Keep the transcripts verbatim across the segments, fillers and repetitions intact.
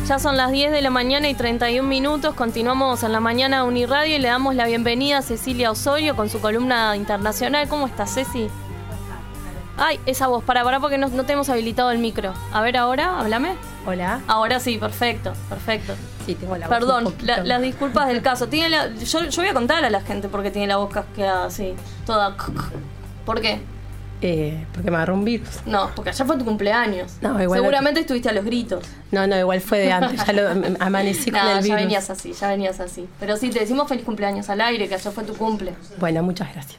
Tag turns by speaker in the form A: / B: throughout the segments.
A: Ya son las diez de la mañana y treinta y un minutos. Continuamos en la mañana de Uniradio y le damos la bienvenida a Cecilia Osorio con su columna internacional. ¿Cómo estás, Ceci? Ay, esa voz, para, para, porque no, no te hemos habilitado el micro. A ver, ahora, háblame.
B: Hola.
A: Ahora sí, perfecto, perfecto.
B: Sí, tengo la voz.
A: Perdón, la, las disculpas del caso. Tiene la, yo, yo voy a contar a la gente porque tiene la voz casqueada así, toda. ¿Por qué?
B: Eh, porque me agarró un virus.
A: No, porque ayer fue tu cumpleaños.
B: No, igual
A: seguramente
B: no...
A: estuviste a los gritos.
B: No, no, igual fue de antes. Ya lo amanecí con
A: no,
B: el virus.
A: ya venías así, ya venías así. Pero sí, te decimos feliz cumpleaños al aire, que ayer fue tu cumple.
B: Bueno, muchas gracias.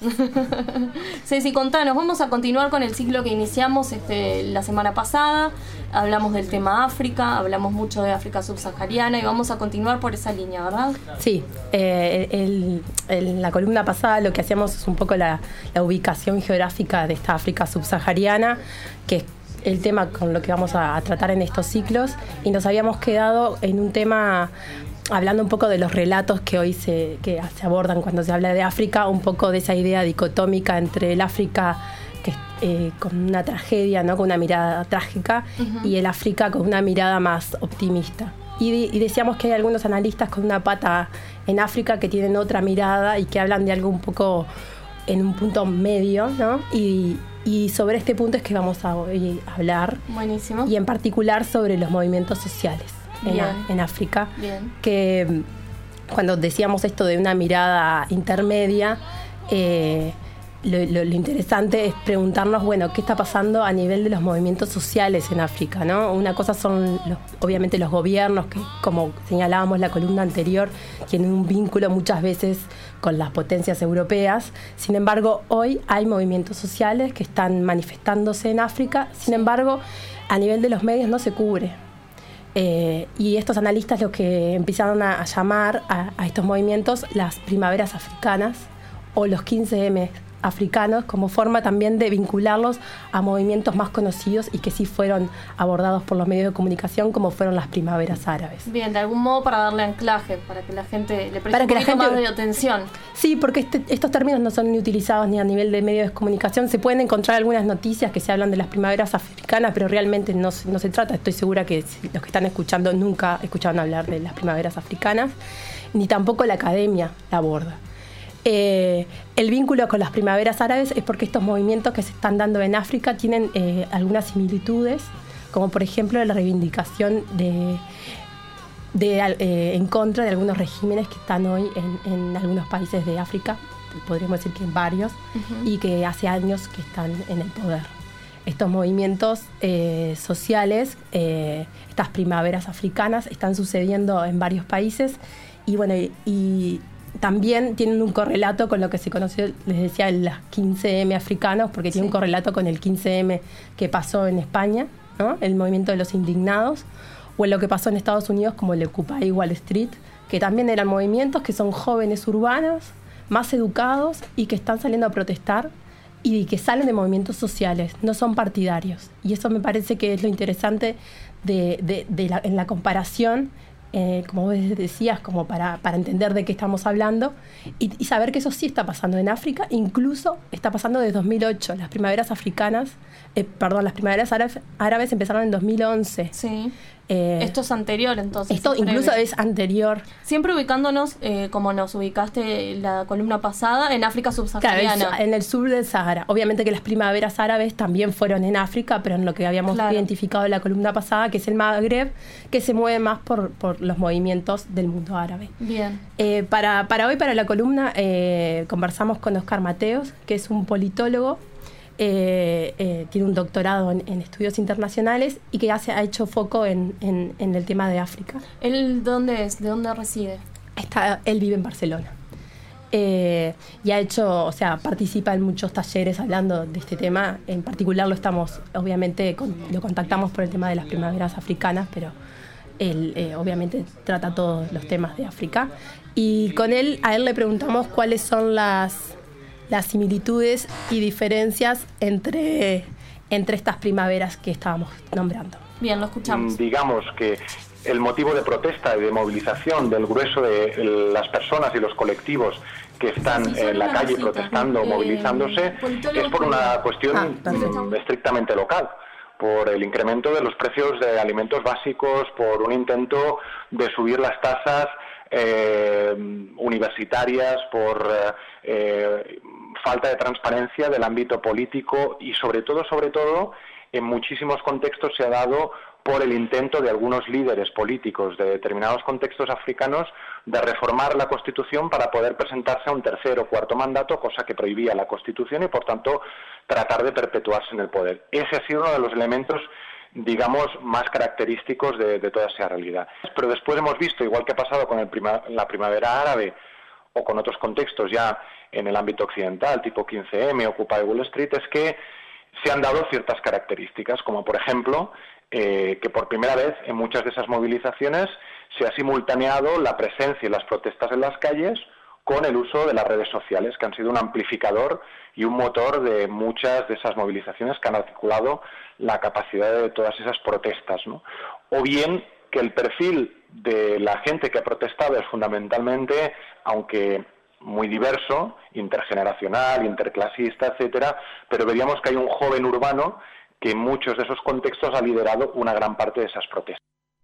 A: Ceci, contanos, vamos a continuar con el ciclo que iniciamos este, la semana pasada. Hablamos del tema África, hablamos mucho de África subsahariana y vamos a continuar por esa línea, ¿verdad?
B: Sí, eh, el, el, la columna pasada lo que hacíamos es un poco la, la ubicación geográfica de esta África subsahariana, que es el tema con lo que vamos a, a tratar en estos ciclos, y nos habíamos quedado en un tema hablando un poco de los relatos que hoy se, que se abordan cuando se habla de África, un poco de esa idea dicotómica entre el África que eh, con una tragedia, ¿no? Con una mirada trágica, uh-huh. y el África con una mirada más optimista. Y, y decíamos que hay algunos analistas con una pata en África que tienen otra mirada y que hablan de algo un poco en un punto medio, ¿no? Y, y sobre este punto es que vamos a hoy hablar.
A: Buenísimo.
B: Y en particular sobre los movimientos sociales en, en África.
A: Bien.
B: Que cuando decíamos esto de una mirada intermedia, eh, Lo, lo, lo interesante es preguntarnos, bueno, ¿qué está pasando a nivel de los movimientos sociales en África, ¿no? Una cosa son, los, obviamente, los gobiernos, que como señalábamos en la columna anterior, tienen un vínculo muchas veces con las potencias europeas. Sin embargo, hoy hay movimientos sociales que están manifestándose en África. Sin embargo, a nivel de los medios no se cubre. Eh, y estos analistas lo que empezaron a, a llamar a, a estos movimientos las primaveras africanas o los quince eme africanos, como forma también de vincularlos a movimientos más conocidos y que sí fueron abordados por los medios de comunicación, como fueron las primaveras árabes.
A: Bien, de algún modo para darle anclaje, para que la gente le preste
B: para
A: un
B: que
A: poquito
B: la gente,
A: más de atención.
B: Sí, porque este, estos términos no son ni utilizados ni a nivel de medios de comunicación. Se pueden encontrar algunas noticias que se hablan de las primaveras africanas, pero realmente no, no se trata. Estoy segura que los que están escuchando nunca escucharon hablar de las primaveras africanas, ni tampoco la academia la aborda. Eh, el vínculo con las primaveras árabes es porque estos movimientos que se están dando en África tienen eh, algunas similitudes, como por ejemplo la reivindicación de, de, eh, en contra de algunos regímenes que están hoy en, en algunos países de África, podríamos decir que en varios, uh-huh. y que hace años que están en el poder. Estos movimientos eh, sociales, eh, estas primaveras africanas, están sucediendo en varios países y bueno, y, y también tienen un correlato con lo que se conoció, les decía, los quince eme africanos, porque tiene sí. un correlato con el quince eme que pasó en España, ¿no? El movimiento de los indignados, o en lo que pasó en Estados Unidos como el Occupy Wall Street, que también eran movimientos que son jóvenes urbanos, más educados y que están saliendo a protestar y que salen de movimientos sociales, no son partidarios. Y eso me parece que es lo interesante de, de, de la, en la comparación. Eh, como vos decías, como para, para entender de qué estamos hablando y, y saber que eso sí está pasando en África, incluso está pasando desde dos mil ocho. Las primaveras africanas, eh, perdón, las primaveras árabes, árabes empezaron en dos mil once.
A: Sí. Eh, esto es anterior, entonces.
B: Esto incluso breve. es anterior.
A: Siempre ubicándonos, eh, como nos ubicaste la columna pasada, en África subsahariana.
B: Claro, en el sur del Sahara. Obviamente que las primaveras árabes también fueron en África, pero en lo que habíamos claro. identificado en la columna pasada, que es el Magreb, que se mueve más por, por los movimientos del mundo árabe.
A: Bien.
B: Eh, para, para hoy, para la columna, eh, conversamos con Oscar Mateos, que es un politólogo. Eh, eh, tiene un doctorado en, en estudios internacionales y que hace, ha hecho foco en, en, en el tema de África.
A: ¿Él dónde es? ¿De dónde reside?
B: Está, él vive en Barcelona. Eh, y ha hecho, o sea, participa en muchos talleres hablando de este tema. En particular lo estamos, obviamente, con, lo contactamos por el tema de las primaveras africanas, pero él eh, obviamente trata todos los temas de África. Y con él, a él le preguntamos cuáles son las... las similitudes y diferencias entre, entre estas primaveras que estábamos nombrando.
A: Bien, lo escuchamos.
C: Digamos que el motivo de protesta y de movilización del grueso de las personas y los colectivos que están sí, sí, en la calle cosita, protestando, eh, movilizándose, es por una cuestión ah, estrictamente local. por el incremento de los precios de alimentos básicos, por un intento de subir las tasas eh, universitarias, por eh, falta de transparencia del ámbito político y sobre todo, sobre todo, en muchísimos contextos se ha dado por el intento de algunos líderes políticos de determinados contextos africanos de reformar la Constitución para poder presentarse a un tercer o cuarto mandato, cosa que prohibía la Constitución y, por tanto, tratar de perpetuarse en el poder. Ese ha sido uno de los elementos, digamos, más característicos de, de toda esa realidad. Pero después hemos visto, igual que ha pasado con el prima, la primavera árabe o con otros contextos ya en el ámbito occidental, tipo quince eme, Occupy Wall Street, es que se han dado ciertas características, como por ejemplo eh, que por primera vez en muchas de esas movilizaciones se ha simultaneado la presencia y las protestas en las calles con el uso de las redes sociales, que han sido un amplificador y un motor de muchas de esas movilizaciones que han articulado la capacidad de todas esas protestas, ¿no? O bien que el perfil de la gente que ha protestado es fundamentalmente, aunque muy diverso, intergeneracional, interclasista, etcétera, pero veríamos que hay un joven urbano que en muchos de esos contextos ha liderado una gran parte de esas protestas.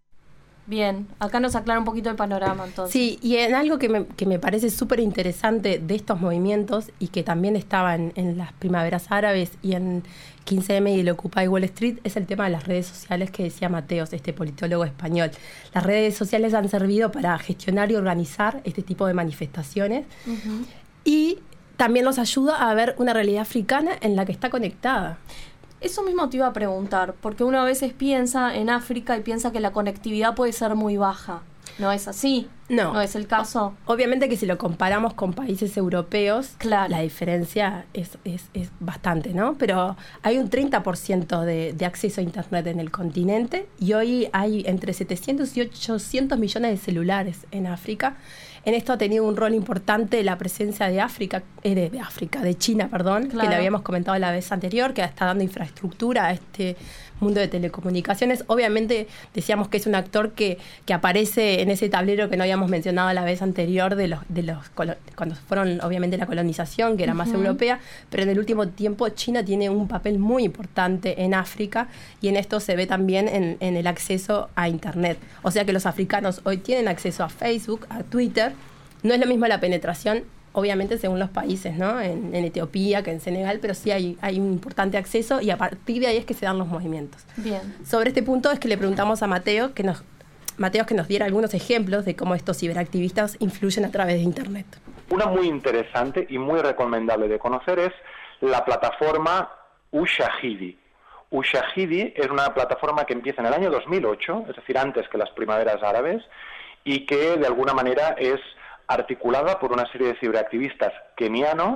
A: Bien, acá nos aclara un poquito el panorama entonces.
B: Sí, y en algo que me, que me parece súper interesante de estos movimientos y que también estaba en, en las primaveras árabes y en quince eme y el Occupy Wall Street es el tema de las redes sociales que decía Mateos, este politólogo español. Las redes sociales han servido para gestionar y organizar este tipo de manifestaciones uh-huh. y también nos ayuda a ver una realidad africana en la que está conectada.
A: Eso mismo te iba a preguntar, porque uno a veces piensa en África y piensa que la conectividad puede ser muy baja. ¿No es así?
B: No.
A: ¿No es el caso?
B: Obviamente que si lo comparamos con países europeos,
A: claro,
B: la diferencia es, es, es bastante, ¿no? Pero hay un treinta por ciento de, de acceso a Internet en el continente y hoy hay entre setecientos y ochocientos millones de celulares en África. En esto ha tenido un rol importante la presencia de África, eh, de, de África, de China, perdón, claro, que le habíamos comentado la vez anterior, que está dando infraestructura a este mundo de telecomunicaciones. Obviamente decíamos que es un actor que, que aparece en ese tablero que no habíamos mencionado la vez anterior de los, de los cuando fueron obviamente la colonización, que era uh-huh. más europea, pero en el último tiempo China tiene un papel muy importante en África y en esto se ve también en, en el acceso a Internet. O sea que los africanos hoy tienen acceso a Facebook, a Twitter. No es lo mismo la penetración, obviamente según los países, ¿no? En, en Etiopía que en Senegal, pero sí hay, hay un importante acceso y a partir de ahí es que se dan los movimientos.
A: Bien.
B: Sobre este punto es que le preguntamos a Mateo que nos, Mateo que nos diera algunos ejemplos de cómo estos ciberactivistas influyen a través de Internet.
C: Una muy interesante y muy recomendable de conocer es la plataforma Ushahidi. Ushahidi es una plataforma que empieza en el año dos mil ocho, es decir, antes que las primaveras árabes, y que de alguna manera es articulada por una serie de ciberactivistas kenianos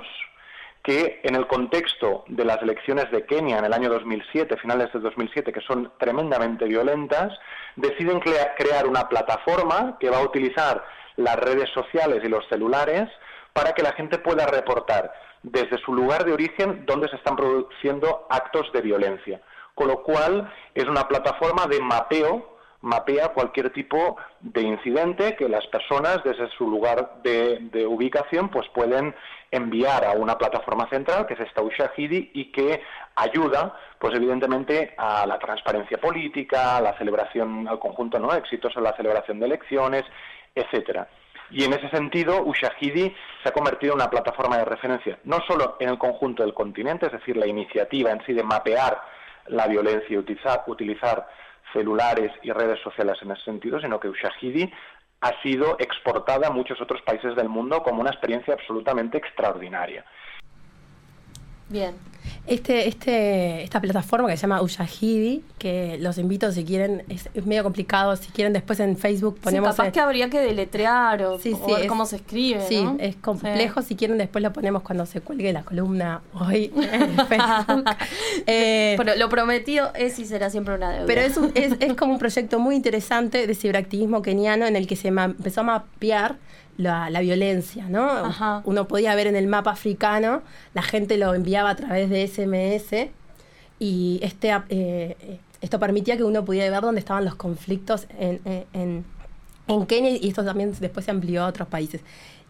C: que en el contexto de las elecciones de Kenia en el año dos mil siete, finales de dos mil siete, que son tremendamente violentas, deciden crea- crear una plataforma que va a utilizar las redes sociales y los celulares para que la gente pueda reportar desde su lugar de origen dónde se están produciendo actos de violencia. Con lo cual es una plataforma de mapeo, mapea cualquier tipo de incidente que las personas desde su lugar de, de ubicación pues pueden enviar a una plataforma central que es esta Ushahidi y que ayuda pues evidentemente a la transparencia política, a la celebración, al conjunto no exitoso, la celebración de elecciones, etcétera. Y en ese sentido Ushahidi se ha convertido en una plataforma de referencia no solo en el conjunto del continente, es decir, la iniciativa en sí de mapear la violencia y utilizar, utilizar celulares y redes sociales en ese sentido, sino que Ushahidi ha sido exportada a muchos otros países del mundo como una experiencia absolutamente extraordinaria.
A: Bien.
B: Este, este, esta plataforma que se llama Ushahidi, que los invito si quieren, es, es medio complicado, si quieren después en Facebook ponemos...
A: Sí, capaz
B: el,
A: que habría que deletrear o,
B: sí,
A: o
B: sí,
A: ver
B: es,
A: cómo se escribe,
B: sí,
A: ¿no?
B: es complejo, sí. Si quieren después lo ponemos cuando se cuelgue la columna hoy en Facebook.
A: eh, pero lo prometido es y será siempre una deuda.
B: Pero es, un, es, es como un proyecto muy interesante de ciberactivismo keniano en el que se ma- empezó a mapear La, la violencia, ¿no?
A: Ajá.
B: Uno podía ver en el mapa africano, la gente lo enviaba a través de ese eme ese y este eh, esto permitía que uno pudiera ver dónde estaban los conflictos en, en, en Kenia y esto también después se amplió a otros países.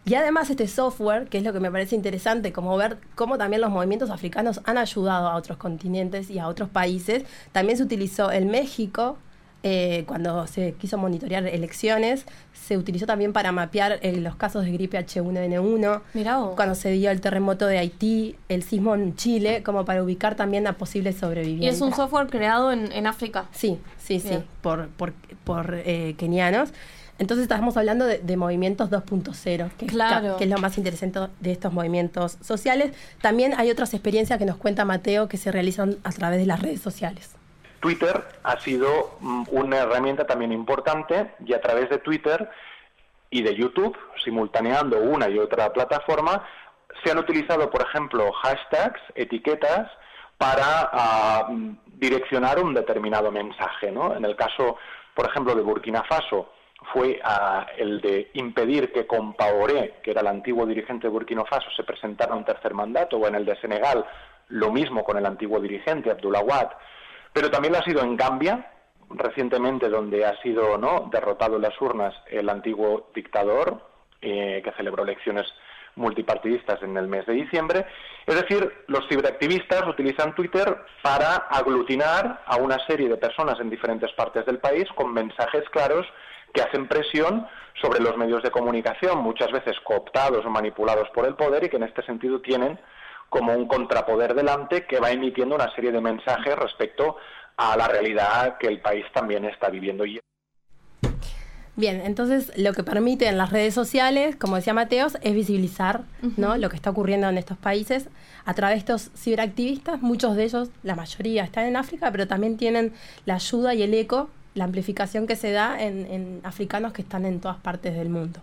B: Y además este software, que es lo que me parece interesante, como ver cómo también los movimientos africanos han ayudado a otros continentes y a otros países, también se utilizó en México, eh, cuando se quiso monitorear elecciones, se utilizó también para mapear eh, los casos de gripe H uno N uno,
A: Mirá vos.
B: cuando se dio el terremoto de Haití, el sismo en Chile, como para ubicar también a posibles sobrevivientes.
A: ¿Y es un software creado en, en África?
B: Sí, sí,
A: Bien.
B: sí, por, por, por eh, kenianos. Entonces estamos hablando de, de movimientos dos punto cero, que,
A: Claro.
B: es, que es lo más interesante de estos movimientos sociales. También hay otras experiencias que nos cuenta Mateo que se realizan a través de las redes sociales.
C: Twitter ha sido mm, una herramienta también importante, y a través de Twitter y de YouTube, simultaneando una y otra plataforma, se han utilizado, por ejemplo, hashtags, etiquetas, para uh, direccionar un determinado mensaje, ¿no? En el caso, por ejemplo, de Burkina Faso, fue uh, el de impedir que Compaoré, que era el antiguo dirigente de Burkina Faso, se presentara a un tercer mandato, o en el de Senegal, lo mismo con el antiguo dirigente, Abdoulaye Wade. Pero también lo ha sido en Gambia, recientemente, donde ha sido, ¿no?, derrotado en las urnas el antiguo dictador, eh, que celebró elecciones multipartidistas en el mes de diciembre. Es decir, los ciberactivistas utilizan Twitter para aglutinar a una serie de personas en diferentes partes del país con mensajes claros que hacen presión sobre los medios de comunicación, muchas veces cooptados o manipulados por el poder, y que en este sentido tienen como un contrapoder delante que va emitiendo una serie de mensajes respecto a la realidad que el país también está viviendo.
B: Bien, entonces lo que permiten las redes sociales, como decía Mateos, es visibilizar, uh-huh, ¿no?, lo que está ocurriendo en estos países a través de estos ciberactivistas. Muchos de ellos, la mayoría, están en África, pero también tienen la ayuda y el eco, la amplificación que se da en, en africanos que están en todas partes del mundo.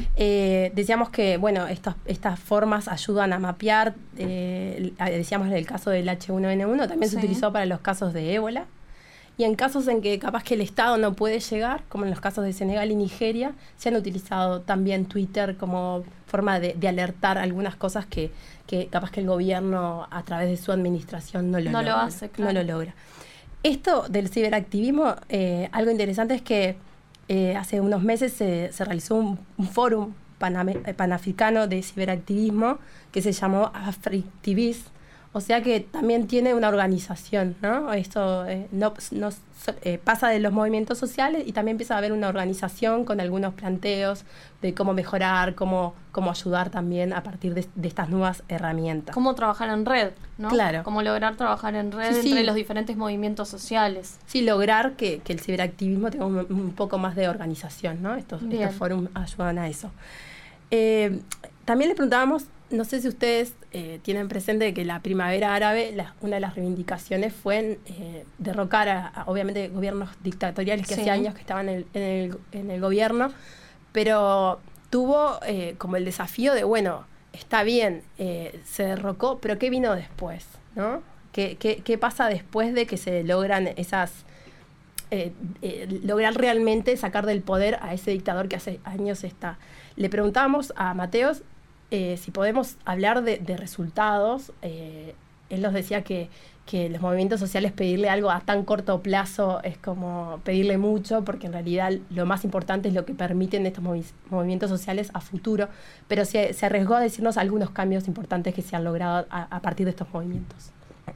B: Eh, decíamos que, bueno, estos, estas formas ayudan a mapear, eh, decíamos en el caso del H uno N uno, también, sí, se utilizó para los casos de ébola. Y en casos en que capaz que el Estado no puede llegar, como en los casos de Senegal y Nigeria, se han utilizado también Twitter como forma de, de alertar algunas cosas que, que capaz que el gobierno, a través de su administración, no lo,
A: no
B: logra,
A: lo hace, claro.
B: No lo logra. Esto del ciberactivismo, eh, algo interesante es que eh, hace unos meses se, se realizó un, un fórum paname, panafricano de ciberactivismo que se llamó AfriTivis. O sea que también tiene una organización, ¿no? Esto eh, no, no, eh, pasa de los movimientos sociales y también empieza a haber una organización con algunos planteos de cómo mejorar, cómo, cómo ayudar también a partir de, de estas nuevas herramientas.
A: Cómo trabajar en red, ¿no?
B: Claro.
A: Cómo lograr trabajar en red, sí, entre sí, los diferentes movimientos sociales.
B: Sí, lograr que, que el ciberactivismo tenga un, un poco más de organización, ¿no? Estos, estos foros ayudan a eso. Eh, también le preguntábamos, no sé si ustedes eh, tienen presente que la primavera árabe, la, una de las reivindicaciones fue eh, derrocar a, a, obviamente, gobiernos dictatoriales que, sí, hace años que estaban en el, en el, en el gobierno, pero tuvo eh, como el desafío de, bueno, está bien, eh, se derrocó, pero ¿qué vino después, ¿no? ¿Qué, qué, qué pasa después de que se logran esas... Eh, eh, lograr realmente sacar del poder a ese dictador que hace años está? Le preguntamos a Mateos Eh, si podemos hablar de, de resultados. Eh, él nos decía que, que los movimientos sociales, pedirle algo a tan corto plazo es como pedirle mucho, porque en realidad lo más importante es lo que permiten estos movi- movimientos sociales a futuro, pero se, se arriesgó a decirnos algunos cambios importantes que se han logrado a, a partir de estos movimientos.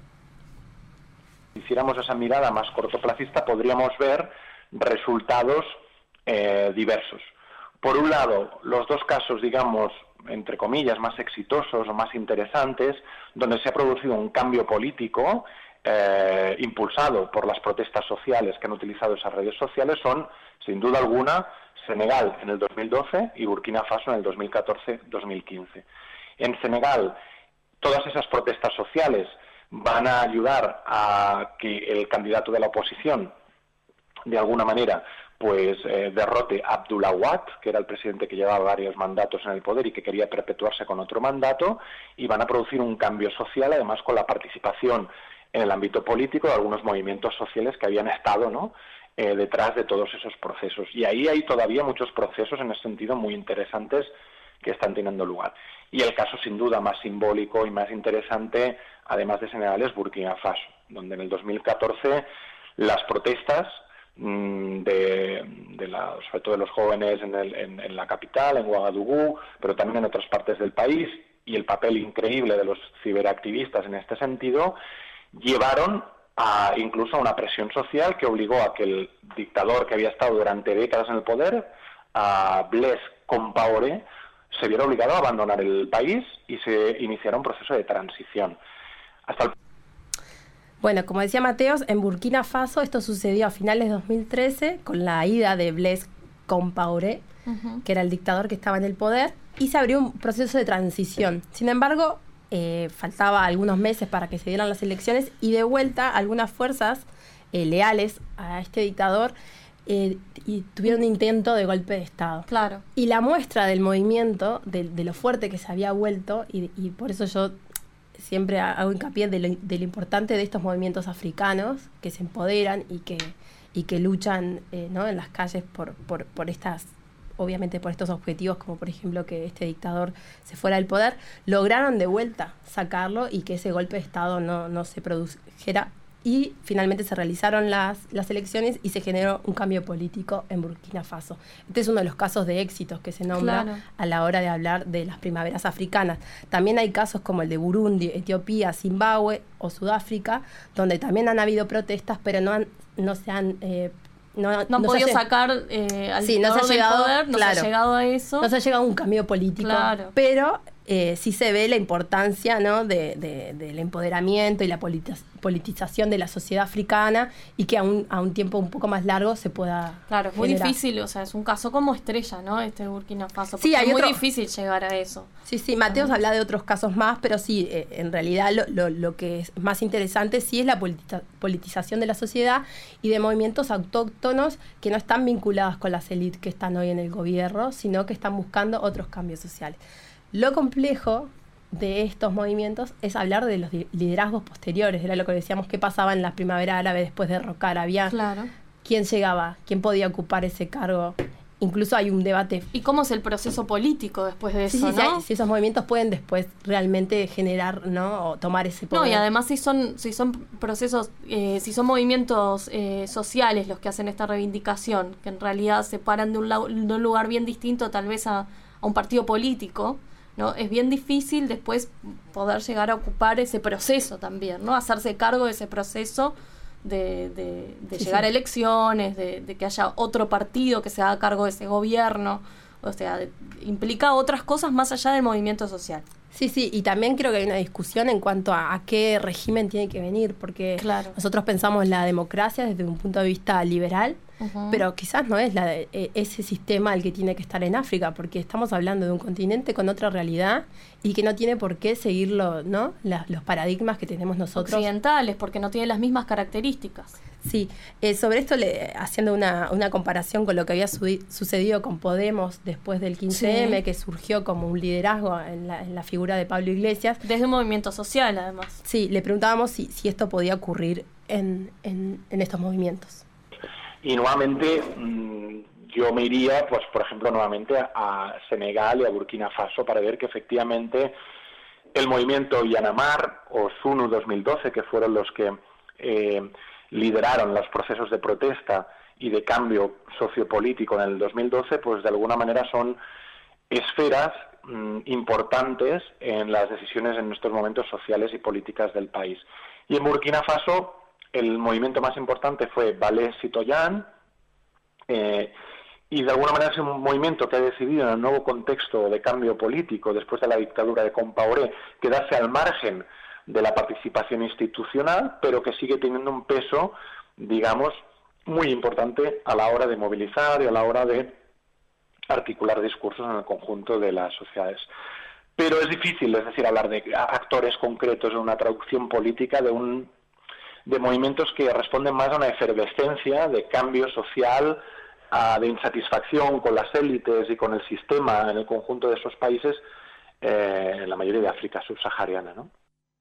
C: Si hiciéramos esa mirada más cortoplacista, podríamos ver resultados eh, diversos. Por un lado, los dos casos, digamos, entre comillas, más exitosos o más interesantes, donde se ha producido un cambio político eh, impulsado por las protestas sociales que han utilizado esas redes sociales, son, sin duda alguna, Senegal en el dos mil doce y Burkina Faso en el dos mil catorce dos mil quince. En Senegal, todas esas protestas sociales van a ayudar a que el candidato de la oposición, de alguna manera, pues eh, derrote a Abdoulaye Wade, que era el presidente que llevaba varios mandatos en el poder y que quería perpetuarse con otro mandato, y van a producir un cambio social, además con la participación en el ámbito político de algunos movimientos sociales que habían estado, ¿no?, eh, detrás de todos esos procesos. Y ahí hay todavía muchos procesos en ese sentido muy interesantes que están teniendo lugar. Y el caso sin duda más simbólico y más interesante, además de Senegal, es Burkina Faso, donde en el dos mil catorce las protestas de, de la, sobre todo de los jóvenes en, el, en, en la capital, en Ouagadougou, pero también en otras partes del país, y el papel increíble de los ciberactivistas en este sentido, llevaron a incluso a una presión social que obligó a que el dictador que había estado durante décadas en el poder, a Blaise Compaoré, se viera obligado a abandonar el país y se iniciara un proceso de transición. Hasta el...
B: Bueno, como decía Mateos, en Burkina Faso esto sucedió a finales de dos mil trece con la ida de Blaise Compaoré, uh-huh. que era el dictador que estaba en el poder, y se abrió un proceso de transición. Sin embargo, eh, faltaba algunos meses para que se dieran las elecciones y de vuelta algunas fuerzas eh, leales a este dictador eh, y tuvieron un intento de golpe de Estado.
A: Claro.
B: Y la muestra del movimiento, de, de lo fuerte que se había vuelto, y, y por eso yo siempre hago hincapié de lo, de lo importante de estos movimientos africanos que se empoderan y que, y que luchan eh, ¿no? en las calles por, por, por estas, obviamente por estos objetivos, como por ejemplo que este dictador se fuera del poder, lograron de vuelta sacarlo y que ese golpe de Estado no, no se produjera. Y finalmente se realizaron las, las elecciones y se generó un cambio político en Burkina Faso. Este es uno de los casos de éxitos que se nombra claro. a la hora de hablar de las primaveras africanas. También hay casos como el de Burundi, Etiopía, Zimbabue o Sudáfrica, donde también han habido protestas, pero no, han, no se han... Eh,
A: No, no han no podido se, sacar eh, al
B: sí, no se ha llegado,
A: del poder, no claro, se ha llegado a eso.
B: No se ha llegado a un cambio político, claro. pero eh, sí se ve la importancia, ¿no? de, de, del empoderamiento y la politiz- politización de la sociedad africana y que a un, a un tiempo un poco más largo se pueda
A: Claro, es muy
B: generar.
A: difícil, o sea, es un caso como estrella, ¿no? Este Burkina Faso,
B: sí, hay
A: es
B: otro,
A: muy difícil llegar a eso.
B: Sí, sí, Mateos uh-huh. habla de otros casos más, pero sí, eh, en realidad lo, lo, lo que es más interesante sí es la politi- politización de la sociedad y de movimientos autóctonos que no están vinculados con las élites que están hoy en el gobierno, sino que están buscando otros cambios sociales. Lo complejo de estos movimientos es hablar de los liderazgos posteriores, era lo que decíamos, qué pasaba en la primavera árabe después de derrocar, había
A: claro.
B: quién llegaba, quién podía ocupar ese cargo. Incluso hay un debate.
A: ¿Y cómo es el proceso político después de
B: sí,
A: eso,
B: sí,
A: no?
B: Si, si esos movimientos pueden después realmente generar, ¿no? O tomar ese poder.
A: No, y además si son si son procesos, eh, si son movimientos eh, sociales los que hacen esta reivindicación, que en realidad se paran de un, la- de un lugar bien distinto tal vez a, a un partido político, ¿no? Es bien difícil después poder llegar a ocupar ese proceso también, ¿no? Hacerse cargo de ese proceso de, de, de
B: sí,
A: llegar
B: sí.
A: a elecciones, de, de que haya otro partido que se haga cargo de ese gobierno, o sea, de, implica otras cosas más allá del movimiento social.
B: Sí, sí, y también creo que hay una discusión en cuanto a, a qué régimen tiene que venir, porque
A: claro.
B: nosotros pensamos la democracia desde un punto de vista liberal, uh-huh. pero quizás no es la de, e, ese sistema el que tiene que estar en África, porque estamos hablando de un continente con otra realidad y que no tiene por qué seguirlo, ¿no? La, los paradigmas que tenemos nosotros.
A: Occidentales, porque no tiene las mismas características.
B: Sí, eh, sobre esto, le, haciendo una, una comparación con lo que había su, sucedido con Podemos después del quince eme, sí. que surgió como un liderazgo en la, en la figura de Pablo Iglesias.
A: Desde un movimiento social, además.
B: Sí, le preguntábamos si, si esto podía ocurrir en, en, en estos movimientos.
C: Y nuevamente, mmm, yo me iría, pues por ejemplo, nuevamente a Senegal y a Burkina Faso para ver que efectivamente el movimiento Yanamar o Sunu dos mil doce, que fueron los que... Eh, lideraron los procesos de protesta y de cambio sociopolítico en el dos mil doce, pues de alguna manera son esferas mmm, importantes en las decisiones en estos momentos sociales y políticas del país. Y en Burkina Faso el movimiento más importante fue Balé Citoyen, eh, y de alguna manera es un movimiento que ha decidido en el nuevo contexto de cambio político después de la dictadura de Compaoré quedarse al margen de la participación institucional, pero que sigue teniendo un peso, digamos, muy importante a la hora de movilizar y a la hora de articular discursos en el conjunto de las sociedades. Pero es difícil, es decir, hablar de actores concretos en una traducción política de un de movimientos que responden más a una efervescencia de cambio social, a, de insatisfacción con las élites y con el sistema en el conjunto de esos países, eh, en la mayoría de África subsahariana, ¿no?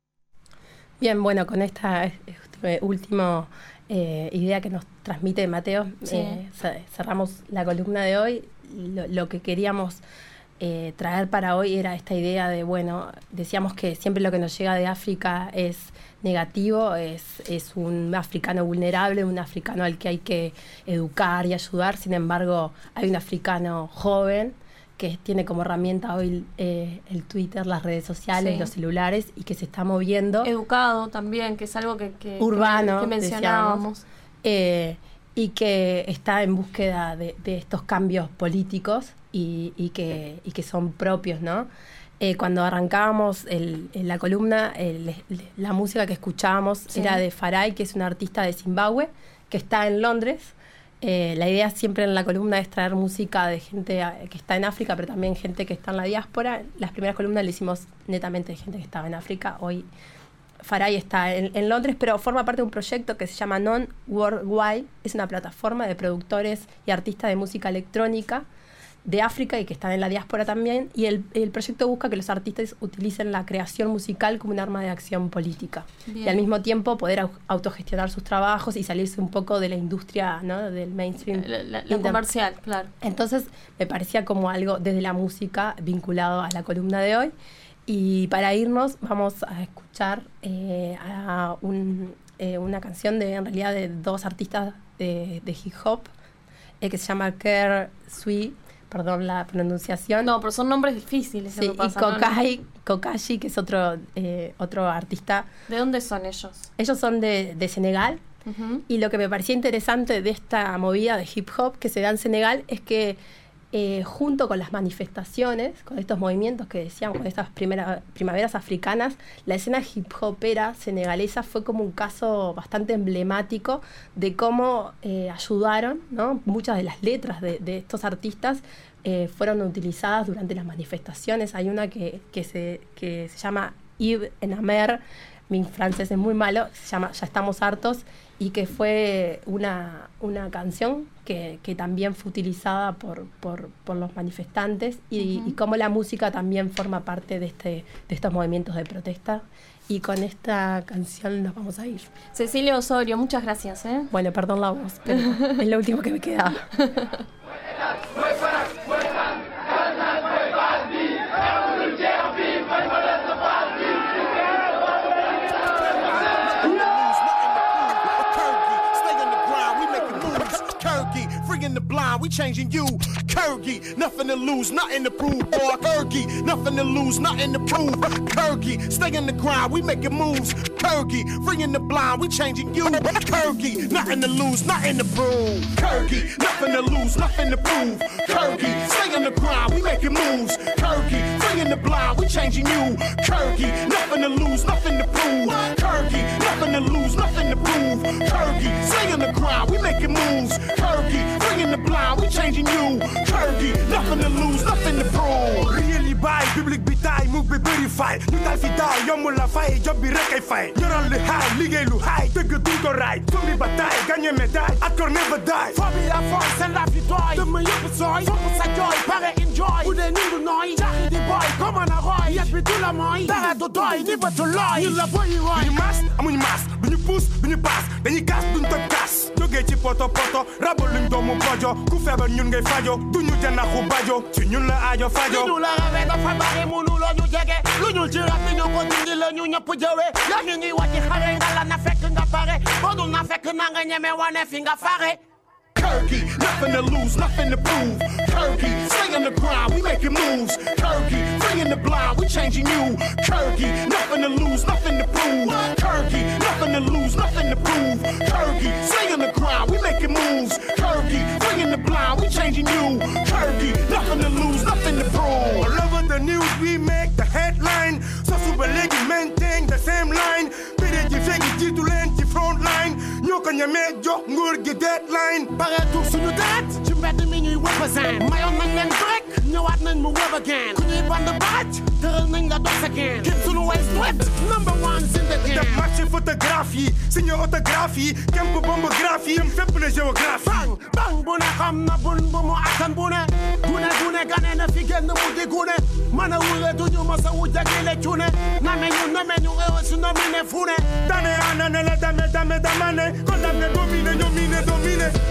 B: Bien, bueno, con esta este última eh, idea que nos transmite Mateo, sí. eh, cerramos la columna de hoy. Lo, lo que queríamos eh, traer para hoy era esta idea de, bueno, decíamos que siempre lo que nos llega de África es negativo, es, es un africano vulnerable, un africano al que hay que educar y ayudar. Sin embargo, hay un africano joven que tiene como herramienta hoy eh, el Twitter, las redes sociales, sí. los celulares, y que se está moviendo.
A: Educado también, que es algo que, que,
B: urbano,
A: que, que mencionábamos.
B: Eh, y que está en búsqueda de, de estos cambios políticos y, y, que, y que son propios, ¿no? Eh, cuando arrancábamos el, en la columna, el, la música que escuchábamos sí. era de Farai, que es un artista de Zimbabue, que está en Londres. Eh, la idea siempre en la columna es traer música de gente que está en África, pero también gente que está en la diáspora. Las primeras columnas las hicimos netamente de gente que estaba en África. Hoy Farai está en, en Londres, pero forma parte de un proyecto que se llama Non Worldwide. Es una plataforma de productores y artistas de música electrónica de África y que están en la diáspora también, y el, el proyecto busca que los artistas utilicen la creación musical como un arma de acción política. Bien. Y al mismo tiempo poder au- autogestionar sus trabajos y salirse un poco de la industria, ¿no? Del mainstream.
A: La, la, la comercial, claro.
B: Entonces me parecía como algo desde la música vinculado a la columna de hoy. Y para irnos vamos a escuchar eh, a un, eh, una canción de, en realidad, de dos artistas de, de hip hop eh, que se llama Kerr Sui. Perdón la pronunciación.
A: No, pero son nombres difíciles.
B: Sí,
A: pasa,
B: y Kokai,
A: ¿no?
B: Kokashi, que es otro, eh, otro artista.
A: ¿De dónde son ellos?
B: Ellos son de, de Senegal. Uh-huh. Y lo que me parecía interesante de esta movida de hip hop que se da en Senegal es que eh, junto con las manifestaciones, con estos movimientos que decíamos, con estas primeras primaveras africanas, la escena hip hopera senegalesa fue como un caso bastante emblemático de cómo eh, ayudaron, ¿no? Muchas de las letras de, de estos artistas eh, fueron utilizadas durante las manifestaciones. Hay una que, que, se, que se llama Yves en Amer, mi francés es muy malo, se llama Ya estamos hartos, y que fue una, una canción que, que también fue utilizada por, por, por los manifestantes y, uh-huh. y cómo la música también forma parte de, este, de estos movimientos de protesta. Y con esta canción nos vamos a ir.
A: Cecilia Osorio, muchas gracias. ¿eh?
B: Bueno, perdón la voz, pero es lo último que me quedaba.
D: In the blind, we changing you. Kirky, nothing to lose, nothing to prove. Boy, Kirky, nothing to lose, nothing to prove. Kirky, stay in the grind, we making moves. Kirky, free in the blind, we changing you. Kirky, nothing to lose, nothing to prove. Kirky, nothing to lose, nothing to prove. Kirky, stay in the grind, we making moves. Kirky, free in the blind, we changing you. Kirky, nothing to lose, nothing to prove. Kirky, nothing to lose, nothing to prove. Kirky, stay in the grind, we making moves. Kirky, free in the blind, we changing you. Kirky, nothing to lose, nothing to prove. Really buy, public bitaay, move be verify. You tal fi daw, yomul la fay, job bi rek ay fay. Yoral li high, liggéey lu high, dëgg duñ ko right. Fumi bataille, gagné médaille, accord never die. Fobi la force, c'est la victoire. Demain yëpp sooy, fopp sa joy, pare enjoy. Bu dee ningu nooy, jaaxi di boy, comme un roy. Yet bi du la mooy, dara du doy, ni ba tu looy. Ñu la boy roy. Duñu mas, amuñu mas, duñu pousse, duñu pass. Dañuy gas, duñ toj gas. Jógee ci poto poto, rabo luñ doomu bojo. Ku feebar ñun ngay fajo, duñu janaxu bajo. Ci ñun la aajo fajo. Ñu la rawe dafa bari mënu la ñu jege. Lu ñu ci rap ñu ko dindi la ñu ñëpp jëwe. Yaa ngi ngi wàcc xare nga la na fekk nga pare. Boo na fekk na nga ñeme wane fi nga fare. Kirky, nothing to lose, nothing to prove. Kirky, stay in the grind, we making moves. Kirky, free in the blind, we changing you. Kirky, nothing to lose, nothing to prove. Kirky, nothing to lose, nothing to prove. Kirky, stay in the grind, we making moves. Kirky, free in the blind, we changing you. Kirky, nothing to lose, nothing to prove. All over the news, we make the headline. So super legi maintain the same line. Pere ji fegi jitu len ci front line. Ñoo ko ñame jox nguur gi deadline. Tour suñu deret ci mbedd mi ñuy represent mayoon nañ leen break ñëwaat nañ mu web again ku ñuy band baaj tëral nañ la dos again keep suñu way sweat number one in the game def marché photographie signé autographie kemp bombographie yëm fépp la géographie bang bang bu ne xam na bun bu mu attan bu ne gune gune gane na fi génn mu di gune mën a wure duñu mos a wujjagi le cune name ñu name ñu ewe su nomine fu ne dane anane la dame dame damane condamné domine ñomine domine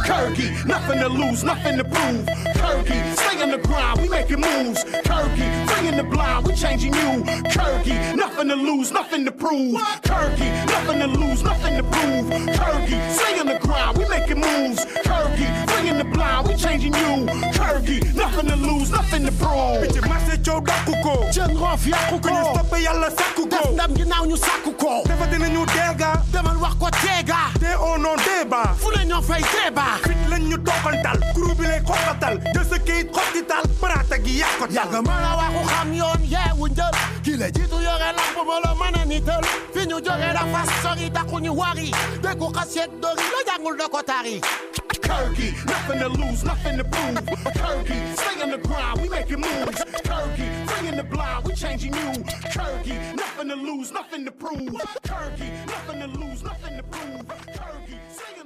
D: Kirky, nothing to lose, nothing to prove. Kirky, stay on the grind, we making moves. Kirky, bringing the blind, we changing you. Kirky, nothing to lose, nothing to prove. Kirky, nothing to lose, nothing to prove. Kirky, stay on the grind, we making moves. Kirky, bringing the blind, we changing you. Kirky, nothing to lose, nothing to prove.
E: Bitch, masse coow dakku ko.
D: Jën roof yàqu ko.
E: Ku ñu stoppé yàlla sàkku ko.
D: Def ndam ginnaaw ñu sàkku ko.
E: Dafa dinañu deega.
D: Demal wax ko teega.
E: Te on non débat.
D: Fu ne ñoo fay débat.
E: Fit lañ ñu toppantal. Groupe bi lay xoqatal. De sa kayit xottital. Barata gi yàqotal.
D: Yàgg mën a waxu xam yoon yeewu njël. Ki la jiitu yore lamp moo la mën a nital. Fi ñu jóge dafa sori taxu ñu wari. Déggu xas yeeg dori la jàngul da ko tari. Kirky, nothing to lose, nothing to prove. Kirky, stay on the grind, we making moves. Kirky, bringing the blind, we changing you. Kirky, nothing to lose, nothing to prove. Kirky, nothing to lose, nothing to prove. Kirky, stay